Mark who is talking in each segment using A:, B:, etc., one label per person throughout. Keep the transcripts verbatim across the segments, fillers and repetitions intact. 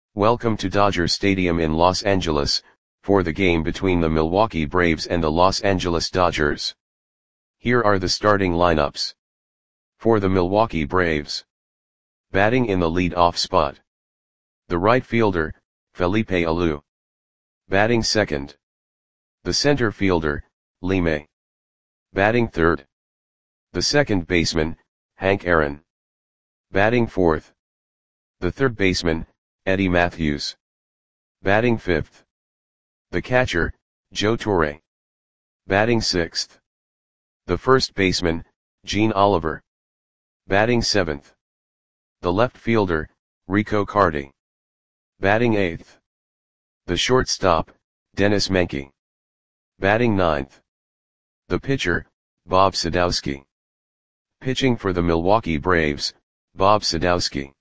A: Welcome to Dodger Stadium in Los Angeles, for the game between the Milwaukee Braves and the Los Angeles Dodgers. Here are the starting lineups. For the Milwaukee Braves. Batting in the lead-off spot. The right fielder, Felipe Alou. Batting second. The center fielder, Lee May. Batting third. The second baseman, Hank Aaron. Batting fourth. The third baseman, Eddie Mathews. Batting fifth. The catcher, Joe Torre. Batting sixth. The first baseman, Gene Oliver. Batting seventh. The left fielder, Rico Carty. Batting eighth. The shortstop, Dennis Menke. Batting ninth. The pitcher, Bob Sadowski. Pitching for the Milwaukee Braves, Bob Sadowski.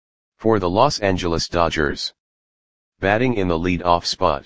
A: For the Los Angeles Dodgers. Batting in the lead-off spot.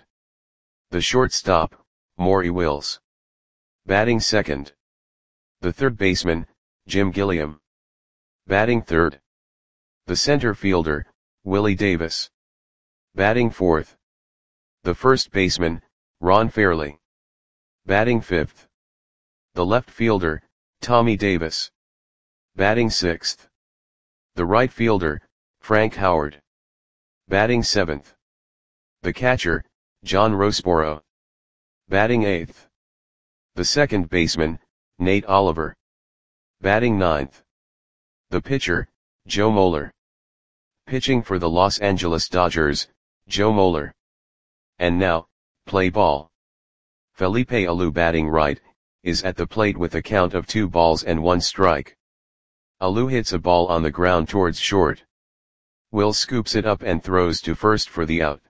A: The shortstop, Maury Wills. Batting second. The third baseman, Jim Gilliam. Batting third. The center fielder, Willie Davis. Batting fourth. The first baseman, Ron Fairly. Batting fifth. The left fielder, Tommy Davis. Batting sixth. The right fielder, Frank Howard. Batting seventh. The catcher, John Roseboro. Batting eighth. The second baseman, Nate Oliver. Batting ninth. The pitcher, Joe Moeller. Pitching for the Los Angeles Dodgers, Joe Moeller. And now, play ball. Felipe Alou batting right, is at the plate with a count of two balls and one strike. Alou hits a ball on the ground towards short. Will scoops it up and throws to first for the out.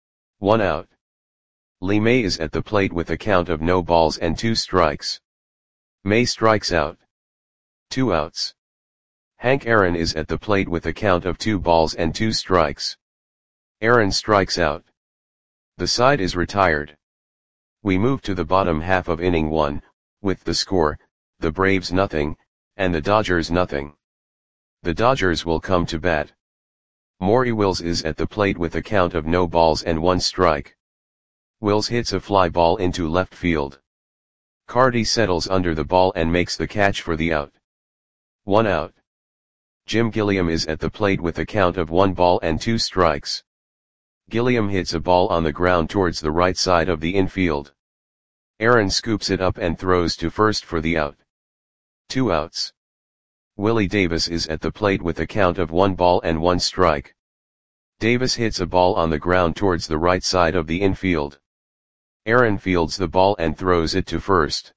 A: One out. Lee May is at the plate with a count of no balls and two strikes. May strikes out. Two outs. Hank Aaron is at the plate with a count of two balls and two strikes. Aaron strikes out. The side is retired. We move to the bottom half of inning one, with the score, the Braves nothing, and the Dodgers nothing. The Dodgers will come to bat. Maury Wills is at the plate with a count of no balls and one strike. Wills hits a fly ball into left field. Carty settles under the ball and makes the catch for the out. One out. Jim Gilliam is at the plate with a count of one ball and two strikes. Gilliam hits a ball on the ground towards the right side of the infield. Aaron scoops it up and throws to first for the out. Two outs. Willie Davis is at the plate with a count of one ball and one strike. Davis hits a ball on the ground towards the right side of the infield. Aaron fields the ball and throws it to first.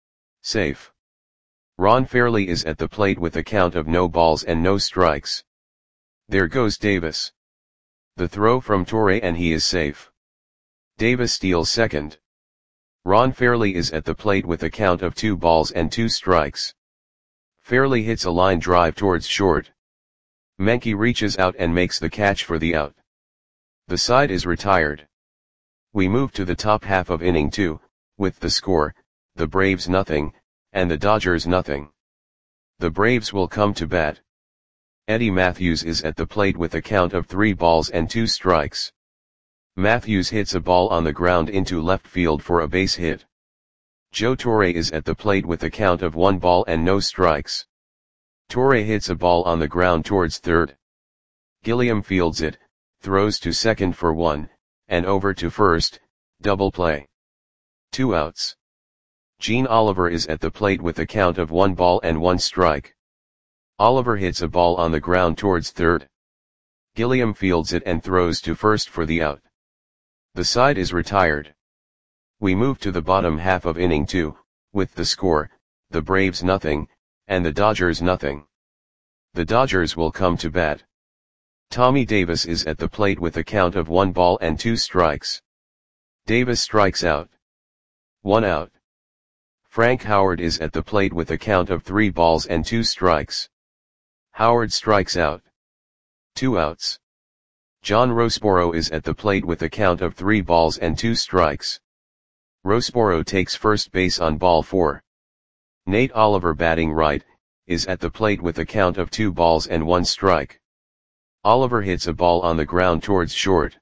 A: Safe. Ron Fairly is at the plate with a count of no balls and no strikes. There goes Davis. The throw from Torre and he is safe. Davis steals second. Ron Fairly is at the plate with a count of two balls and two strikes. Fairly hits a line drive towards short. Menke reaches out and makes the catch for the out. The side is retired. We move to the top half of inning two, with the score, the Braves nothing, and the Dodgers nothing. The Braves will come to bat. Eddie Mathews is at the plate with a count of three balls and two strikes. Mathews hits a ball on the ground into left field for a base hit. Joe Torre is at the plate with a count of one ball and no strikes. Torre hits a ball on the ground towards third. Gilliam fields it, throws to second for one, and over to first, double play. Two outs. Gene Oliver is at the plate with a count of one ball and one strike. Oliver hits a ball on the ground towards third. Gilliam fields it and throws to first for the out. The side is retired. We move to the bottom half of inning two, with the score, the Braves nothing, and the Dodgers nothing. The Dodgers will come to bat. Tommy Davis is at the plate with a count of one ball and two strikes. Davis strikes out. One out. Frank Howard is at the plate with a count of three balls and two strikes. Howard strikes out. Two outs. John Roseboro is at the plate with a count of three balls and two strikes. Roseboro takes first base on ball four. Nate Oliver batting right, is at the plate with a count of two balls and one strike. Oliver hits a ball on the ground towards short.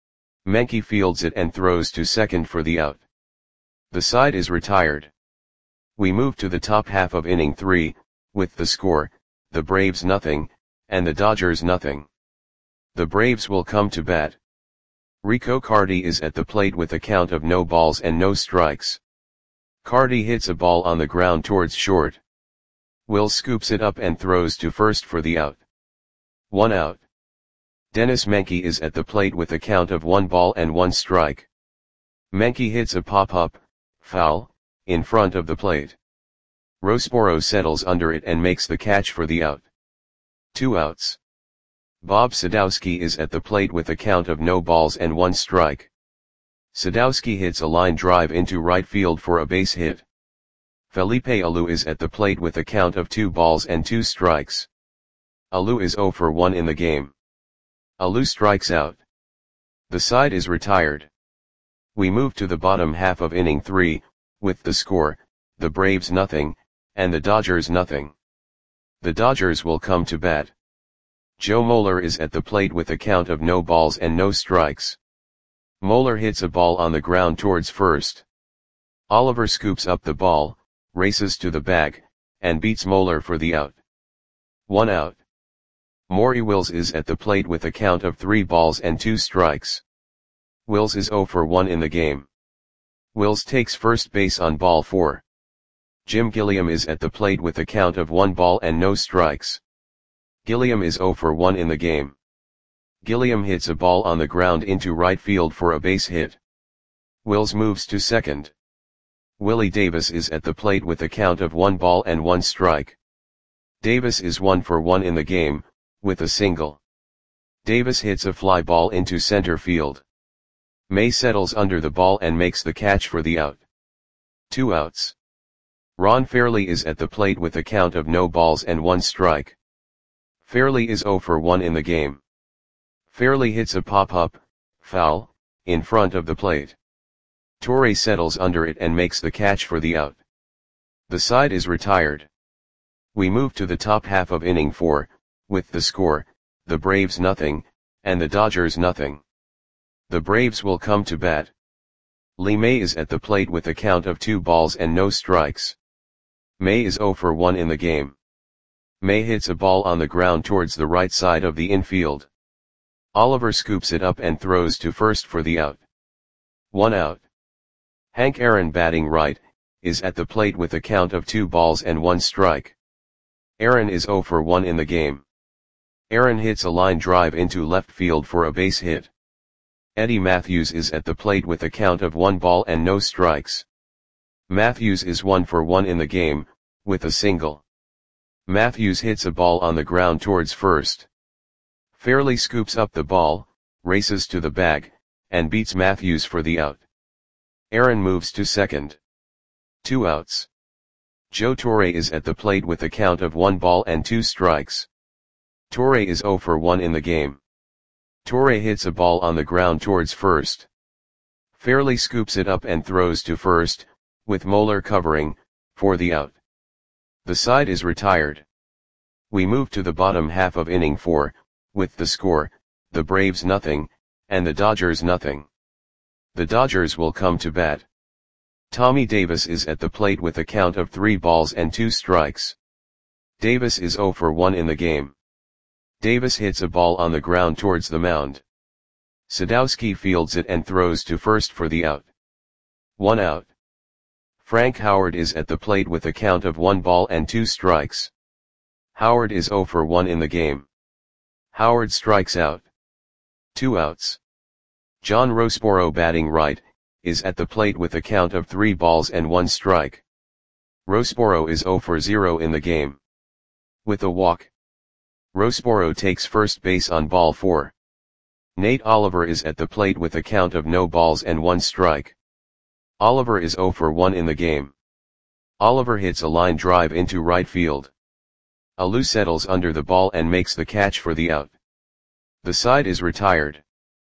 A: Menke fields it and throws to second for the out. The side is retired. We move to the top half of inning three, with the score, the Braves nothing, and the Dodgers nothing. The Braves will come to bat. Rico Carty is at the plate with a count of no balls and no strikes. Carty hits a ball on the ground towards short. Wills scoops it up and throws to first for the out. One out. Dennis Menke is at the plate with a count of one ball and one strike. Menke hits a pop-up, foul, in front of the plate. Rosboro settles under it and makes the catch for the out. Two outs. Bob Sadowski is at the plate with a count of no balls and one strike. Sadowski hits a line drive into right field for a base hit. Felipe Alou is at the plate with a count of two balls and two strikes. Alou is oh for one in the game. Alou strikes out. The side is retired. We move to the bottom half of inning three, with the score, the Braves nothing, and the Dodgers nothing. The Dodgers will come to bat. Joe Moeller is at the plate with a count of no balls and no strikes. Moeller hits a ball on the ground towards first. Oliver scoops up the ball, races to the bag, and beats Moeller for the out. One out. Maury Wills is at the plate with a count of three balls and two strikes. Wills is oh for one in the game. Wills takes first base on ball four. Jim Gilliam is at the plate with a count of one ball and no strikes. Gilliam is oh for one in the game. Gilliam hits a ball on the ground into right field for a base hit. Wills moves to second. Willie Davis is at the plate with a count of one ball and one strike. Davis is one for one in the game, with a single. Davis hits a fly ball into center field. May settles under the ball and makes the catch for the out. Two outs. Ron Fairley is at the plate with a count of no balls and one strike. Fairley is oh for one in the game. Fairley hits a pop-up, foul, in front of the plate. Torre settles under it and makes the catch for the out. The side is retired. We move to the top half of inning four, with the score, the Braves nothing, and the Dodgers nothing. The Braves will come to bat. Lee May is at the plate with a count of two balls and no strikes. May is oh for one in the game. May hits a ball on the ground towards the right side of the infield. Oliver scoops it up and throws to first for the out. One out. Hank Aaron, batting right, is at the plate with a count of two balls and one strike. Aaron is oh for one in the game. Aaron hits a line drive into left field for a base hit. Eddie Matthews is at the plate with a count of one ball and no strikes. Matthews is one for one in the game, with a single. Matthews hits a ball on the ground towards first. Fairley scoops up the ball, races to the bag, and beats Matthews for the out. Aaron moves to second. Two outs. Joe Torre is at the plate with a count of one ball and two strikes. Torre is oh for one in the game. Torre hits a ball on the ground towards first. Fairley scoops it up and throws to first, with Moeller covering, for the out. The side is retired. We move to the bottom half of inning four, with the score, the Braves nothing, and the Dodgers nothing. The Dodgers will come to bat. Tommy Davis is at the plate with a count of three balls and two strikes. Davis is oh for one in the game. Davis hits a ball on the ground towards the mound. Sadowski fields it and throws to first for the out. One out. Frank Howard is at the plate with a count of one ball and two strikes. Howard is oh for one in the game. Howard strikes out. Two outs. John Rosboro, batting right, is at the plate with a count of three balls and one strike. Rosboro is oh for zero in the game. With a walk. Rosboro takes first base on ball four. Nate Oliver is at the plate with a count of no balls and one strike. Oliver is oh for one in the game. Oliver hits a line drive into right field. Alou settles under the ball and makes the catch for the out. The side is retired.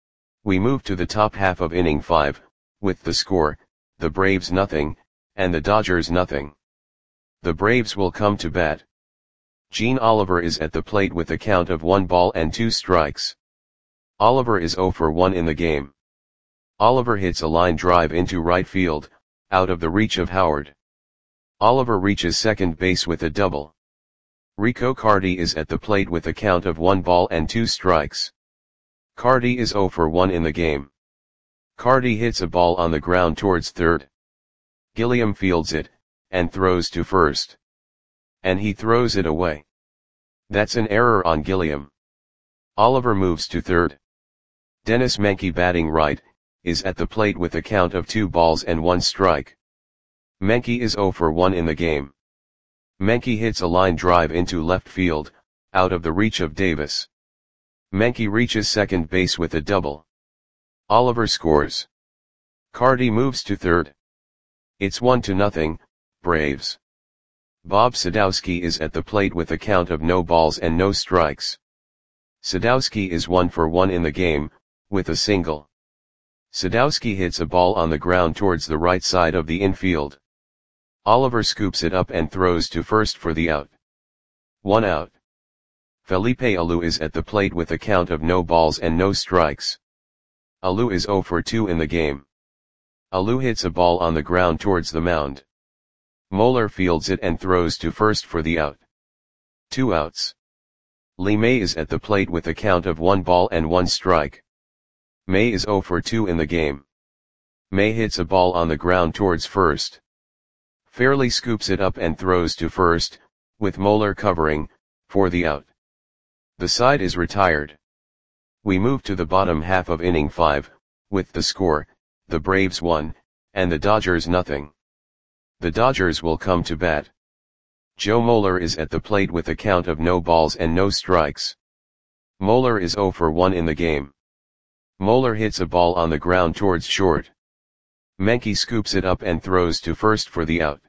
A: We move to the top half of inning five, with the score, the Braves nothing, and the Dodgers nothing. The Braves will come to bat. Gene Oliver is at the plate with a count of one ball and two strikes. Oliver is zero for one in the game. Oliver hits a line drive into right field, out of the reach of Howard. Oliver reaches second base with a double. Rico Carty is at the plate with a count of one ball and two strikes. Carty is zero for one in the game. Carty hits a ball on the ground towards third. Gilliam fields it, and throws to first. And he throws it away. That's an error on Gilliam. Oliver moves to third. Dennis Menke, batting right, is at the plate with a count of two balls and one strike. Menke is zero for one in the game. Menke hits a line drive into left field, out of the reach of Davis. Menke reaches second base with a double. Oliver scores. Carty moves to third. It's one to nothing, Braves. Bob Sadowski is at the plate with a count of no balls and no strikes. Sadowski is one for one in the game, with a single. Sadowski hits a ball on the ground towards the right side of the infield. Oliver scoops it up and throws to first for the out. One out. Felipe Alou is at the plate with a count of no balls and no strikes. Alou is zero for two in the game. Alou hits a ball on the ground towards the mound. Moeller fields it and throws to first for the out. Two outs. Lee May is at the plate with a count of one ball and one strike. May is zero for two in the game. May hits a ball on the ground towards first. Fairley scoops it up and throws to first, with Moeller covering, for the out. The side is retired. We move to the bottom half of inning five, with the score, the Braves one, and the Dodgers nothing. The Dodgers will come to bat. Joe Moeller is at the plate with a count of no balls and no strikes. Moeller is zero for one in the game. Moeller hits a ball on the ground towards short. Menke scoops it up and throws to first for the out.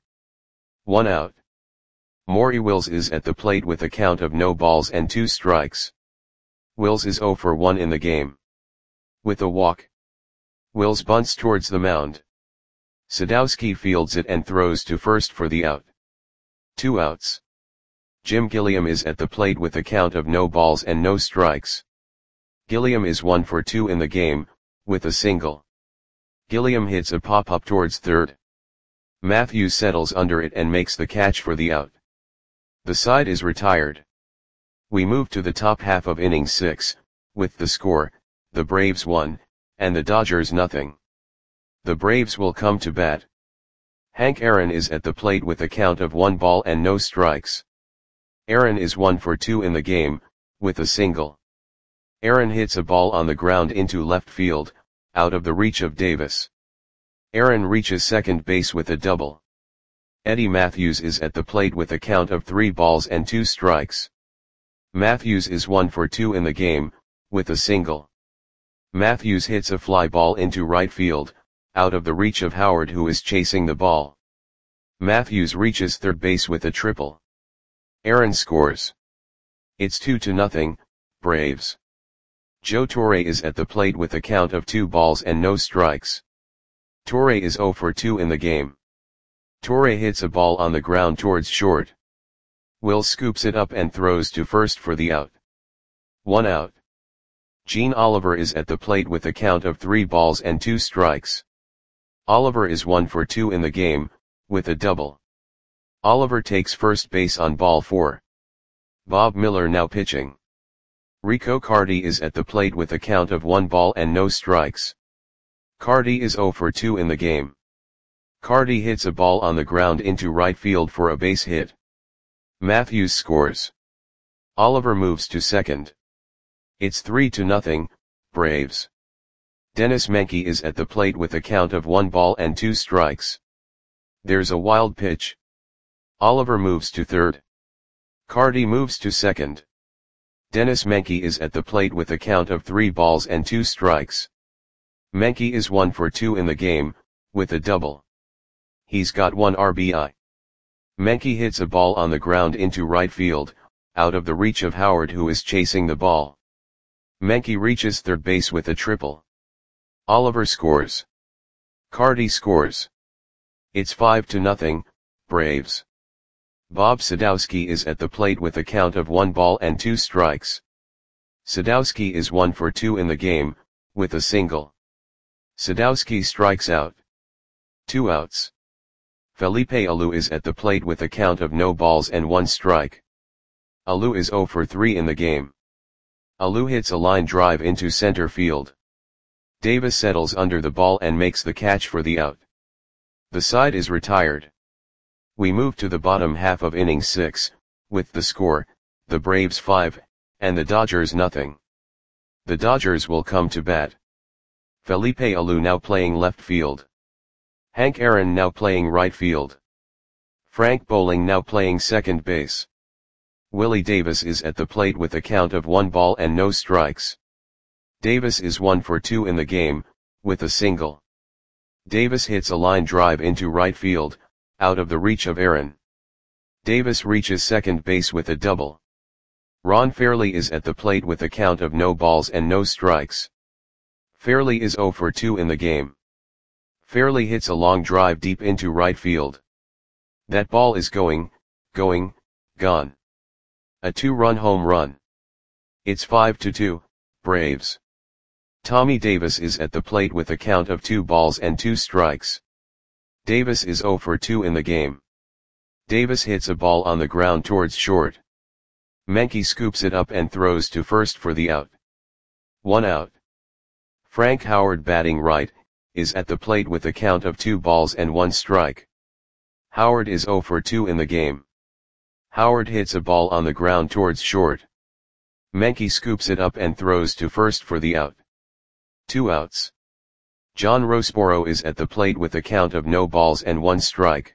A: One out. Maury Wills is at the plate with a count of no balls and two strikes. Wills is zero for one in the game. With a walk. Wills bunts towards the mound. Sadowski fields it and throws to first for the out. Two outs. Jim Gilliam is at the plate with a count of no balls and no strikes. Gilliam is one for two in the game, with a single. Gilliam hits a pop-up towards third. Matthews settles under it and makes the catch for the out. The side is retired. We move to the top half of inning six, with the score, the Braves one, and the Dodgers nothing. The Braves will come to bat. Hank Aaron is at the plate with a count of one ball and no strikes. Aaron is one for two in the game, with a single. Aaron hits a ball on the ground into left field, out of the reach of Davis. Aaron reaches second base with a double. Eddie Matthews is at the plate with a count of three balls and two strikes. Matthews is one for two in the game, with a single. Matthews hits a fly ball into right field, out of the reach of Howard, who is chasing the ball. Matthews reaches third base with a triple. Aaron scores. It's two to nothing, Braves. Joe Torre is at the plate with a count of two balls and no strikes. Torre is zero for two in the game. Torre hits a ball on the ground towards short. Will scoops it up and throws to first for the out. One out. Gene Oliver is at the plate with a count of three balls and two strikes. Oliver is one for two in the game, with a double. Oliver takes first base on ball four. Bob Miller now pitching. Rico Carty is at the plate with a count of one ball and no strikes. Carty is zero for two in the game. Carty hits a ball on the ground into right field for a base hit. Matthews scores. Oliver moves to second. It's three to nothing, Braves. Dennis Menke is at the plate with a count of one ball and two strikes. There's a wild pitch. Oliver moves to third. Carty moves to second. Dennis Menke is at the plate with a count of three balls and two strikes. Menke is one for two in the game, with a double. He's got one R B I. Menke hits a ball on the ground into right field, out of the reach of Howard, who is chasing the ball. Menke reaches third base with a triple. Oliver scores. Carty scores. It's five to nothing, Braves. Bob Sadowski is at the plate with a count of one ball and two strikes. Sadowski is one for two in the game, with a single. Sadowski strikes out. Two outs. Felipe Alou is at the plate with a count of no balls and one strike. Alou is zero for three in the game. Alou hits a line drive into center field. Davis settles under the ball and makes the catch for the out. The side is retired. We move to the bottom half of inning six, with the score, the Braves five, and the Dodgers nothing. The Dodgers will come to bat. Felipe Alou now playing left field. Hank Aaron now playing right field. Frank Bowling now playing second base. Willie Davis is at the plate with a count of one ball and no strikes. Davis is one for two in the game, with a single. Davis hits a line drive into right field, out of the reach of Aaron. Davis reaches second base with a double. Ron Fairly is at the plate with a count of no balls and no strikes. Fairly is zero for two in the game. Fairly hits a long drive deep into right field. That ball is going, going, gone. A two-run home run. It's five to two, Braves. Tommy Davis is at the plate with a count of two balls and two strikes. Davis is zero for two in the game. Davis hits a ball on the ground towards short. Menke scoops it up and throws to first for the out. One out. Frank Howard, batting right, is at the plate with a count of two balls and one strike. Howard is zero for two in the game. Howard hits a ball on the ground towards short. Menke scoops it up and throws to first for the out. Two outs. John Roseboro is at the plate with a count of no balls and one strike.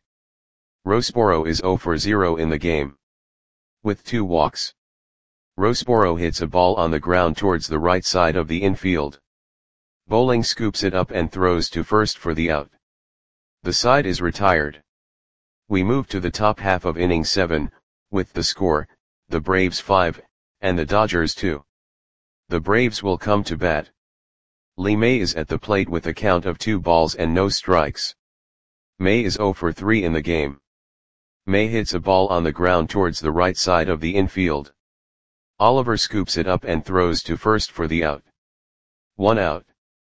A: Roseboro is zero for zero in the game. With two walks. Roseboro hits a ball on the ground towards the right side of the infield. Bowling scoops it up and throws to first for the out. The side is retired. We move to the top half of inning seven, with the score, the Braves five, and the Dodgers two. The Braves will come to bat. Lee May is at the plate with a count of two balls and no strikes. May is zero for three in the game. May hits a ball on the ground towards the right side of the infield. Oliver scoops it up and throws to first for the out. One out.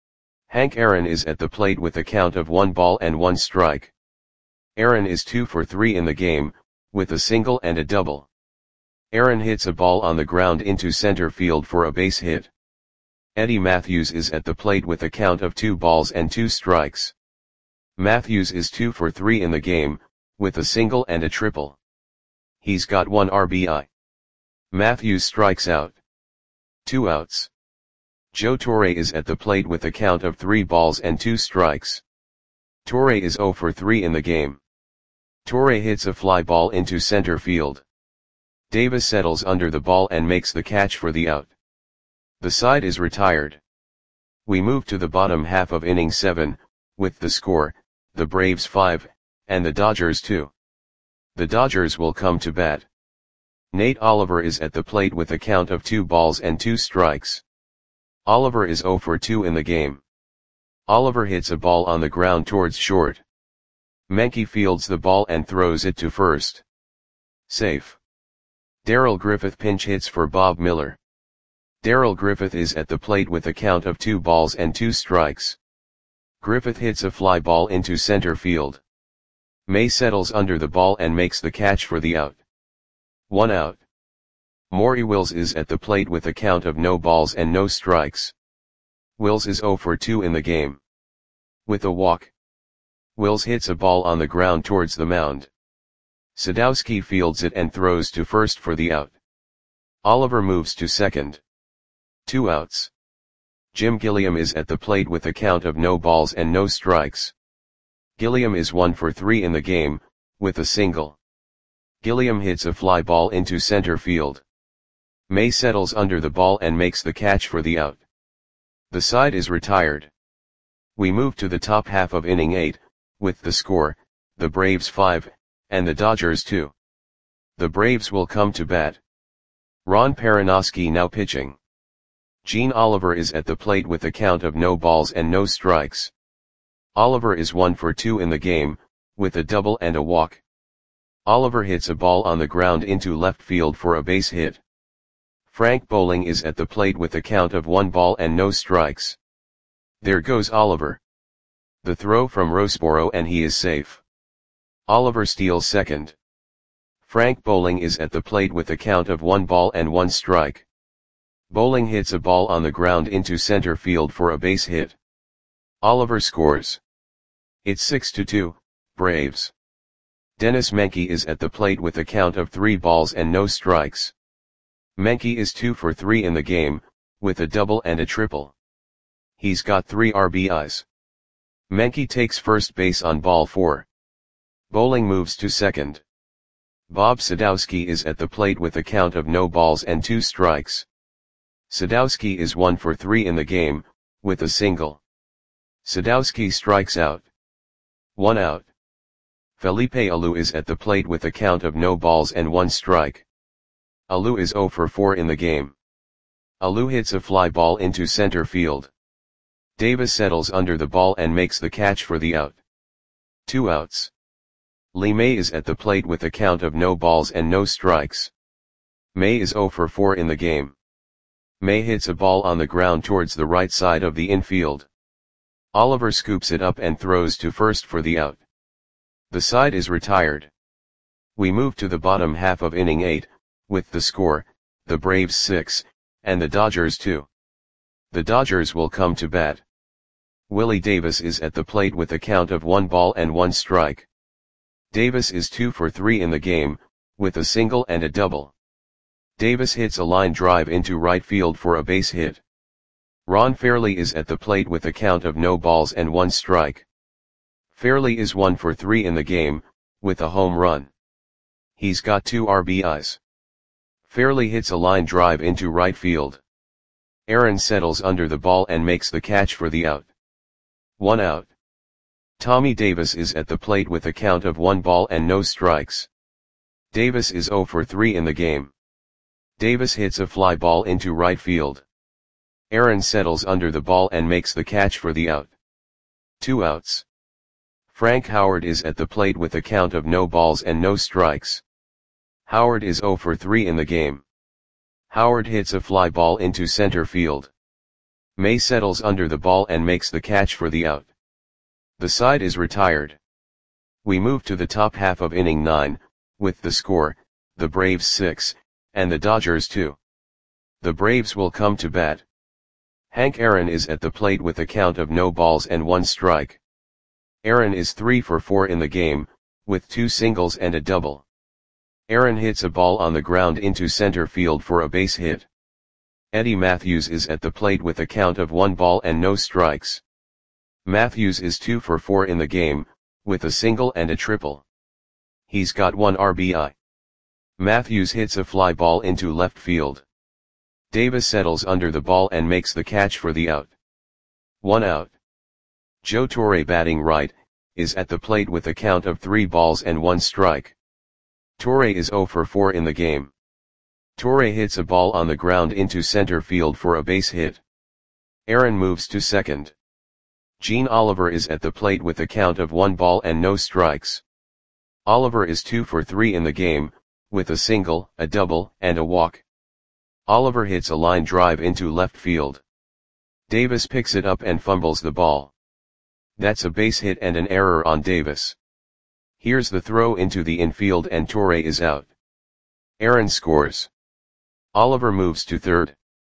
A: Hank Aaron is at the plate with a count of one ball and one strike. Aaron is two for three in the game, with a single and a double. Aaron hits a ball on the ground into center field for a base hit. Eddie Matthews is at the plate with a count of two balls and two strikes. Matthews is two for three in the game, with a single and a triple. He's got one R B I. Matthews strikes out. Two outs. Joe Torre is at the plate with a count of three balls and two strikes. Torre is zero for three in the game. Torre hits a fly ball into center field. Davis settles under the ball and makes the catch for the out. The side is retired. We move to the bottom half of inning seven, with the score, the Braves five, and the Dodgers two. The Dodgers will come to bat. Nate Oliver is at the plate with a count of two balls and two strikes. Oliver is zero for two in the game. Oliver hits a ball on the ground towards short. Menke fields the ball and throws it to first. Safe. Darrell Griffith pinch hits for Bob Miller. Darrell Griffith is at the plate with a count of two balls and two strikes. Griffith hits a fly ball into center field. May settles under the ball and makes the catch for the out. One out. Maury Wills is at the plate with a count of no balls and no strikes. Wills is zero for two in the game. With a walk. Wills hits a ball on the ground towards the mound. Sadowski fields it and throws to first for the out. Oliver moves to second. Two outs. Jim Gilliam is at the plate with a count of no balls and no strikes. Gilliam is one for three in the game, with a single. Gilliam hits a fly ball into center field. May settles under the ball and makes the catch for the out. The side is retired. We move to the top half of inning eight, with the score, the Braves five, and the Dodgers two. The Braves will come to bat. Ron Perinoski now pitching. Gene Oliver is at the plate with a count of no balls and no strikes. Oliver is one for two in the game, with a double and a walk. Oliver hits a ball on the ground into left field for a base hit. Frank Bowling is at the plate with a count of one ball and no strikes. There goes Oliver. The throw from Roseboro and he is safe. Oliver steals second. Frank Bowling is at the plate with a count of one ball and one strike. Bowling hits a ball on the ground into center field for a base hit. Oliver scores. It's six to two, Braves. Dennis Menke is at the plate with a count of three balls and no strikes. Menke is two for three in the game, with a double and a triple. He's got three R B Is. Menke takes first base on ball four. Bowling moves to second. Bob Sadowski is at the plate with a count of no balls and two strikes. Sadowski is one for three in the game, with a single. Sadowski strikes out. One out. Felipe Alou is at the plate with a count of no balls and one strike. Alou is zero for four in the game. Alou hits a fly ball into center field. Davis settles under the ball and makes the catch for the out. Two outs. Lee May is at the plate with a count of no balls and no strikes. May is zero for four in the game. May hits a ball on the ground towards the right side of the infield. Oliver scoops it up and throws to first for the out. The side is retired. We move to the bottom half of inning eight, with the score, the Braves six, and the Dodgers two. The Dodgers will come to bat. Willie Davis is at the plate with a count of one ball and one strike. Davis is two for three in the game, with a single and a double. Davis hits a line drive into right field for a base hit. Ron Fairley is at the plate with a count of no balls and one strike. Fairley is one for three in the game, with a home run. He's got two R B Is. Fairley hits a line drive into right field. Aaron settles under the ball and makes the catch for the out. One out. Tommy Davis is at the plate with a count of one ball and no strikes. Davis is zero for three in the game. Davis hits a fly ball into right field. Aaron settles under the ball and makes the catch for the out. Two outs. Frank Howard is at the plate with a count of no balls and no strikes. Howard is zero for three in the game. Howard hits a fly ball into center field. May settles under the ball and makes the catch for the out. The side is retired. We move to the top half of inning nine, with the score, the Braves six, and the Dodgers two. The Braves will come to bat. Hank Aaron is at the plate with a count of no balls and one strike. Aaron is three for four in the game, with two singles and a double. Aaron hits a ball on the ground into center field for a base hit. Eddie Matthews is at the plate with a count of one ball and no strikes. Matthews is two for four in the game, with a single and a triple. He's got one R B I. Matthews hits a fly ball into left field. Davis settles under the ball and makes the catch for the out. One out. Joe Torre, batting right, is at the plate with a count of three balls and one strike. Torre is zero for four in the game. Torre hits a ball on the ground into center field for a base hit. Aaron moves to second. Gene Oliver is at the plate with a count of one ball and no strikes. Oliver is two for three in the game, with a single, a double, and a walk. Oliver hits a line drive into left field. Davis picks it up and fumbles the ball. That's a base hit and an error on Davis. Here's the throw into the infield and Torre is out. Aaron scores. Oliver moves to third.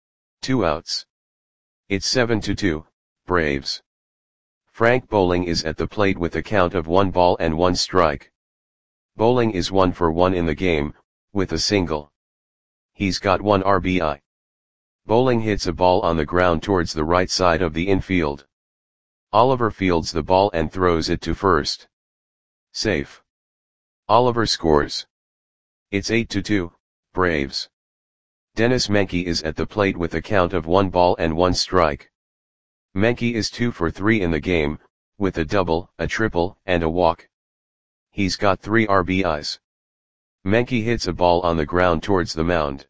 A: Two outs. It's seven to two, Braves. Frank Bowling is at the plate with a count of one ball and one strike. Bowling is one for one in the game, with a single. He's got one R B I. Bowling hits a ball on the ground towards the right side of the infield. Oliver fields the ball and throws it to first. Safe. Oliver scores. It's eight to two, Braves. Dennis Menke is at the plate with a count of one ball and one strike. Menke is two for three in the game, with a double, a triple, and a walk. He's got three R B Is. Menke hits a ball on the ground towards the mound.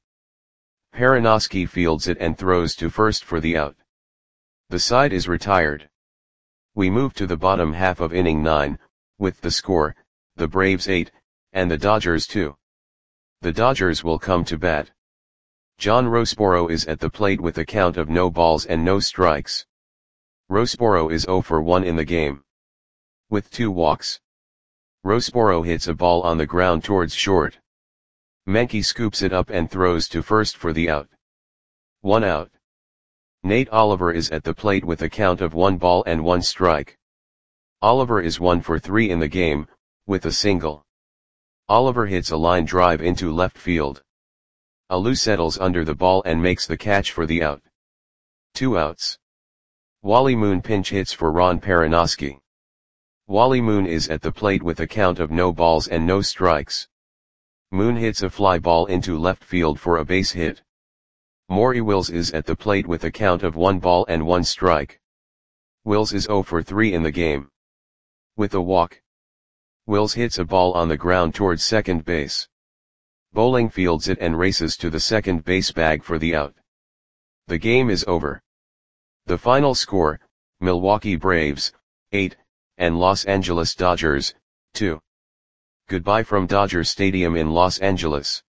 A: Perinoski fields it and throws to first for the out. The side is retired. We move to the bottom half of inning nine, with the score, the Braves eight, and the Dodgers two. The Dodgers will come to bat. John Roseboro is at the plate with a count of no balls and no strikes. Roseboro is zero for one in the game, with two walks. Roseboro hits a ball on the ground towards short. Menke scoops it up and throws to first for the out. One out. Nate Oliver is at the plate with a count of one ball and one strike. Oliver is one for three in the game, with a single. Oliver hits a line drive into left field. Alou settles under the ball and makes the catch for the out. Two outs. Wally Moon pinch hits for Ron Perranoski. Wally Moon is at the plate with a count of no balls and no strikes. Moon hits a fly ball into left field for a base hit. Maury Wills is at the plate with a count of one ball and one strike. Wills is zero for three in the game, with a walk. Wills hits a ball on the ground towards second base. Bowling fields it and races to the second base bag for the out. The game is over. The final score, Milwaukee Braves, eight, and Los Angeles Dodgers, two. Goodbye from Dodger Stadium in Los Angeles.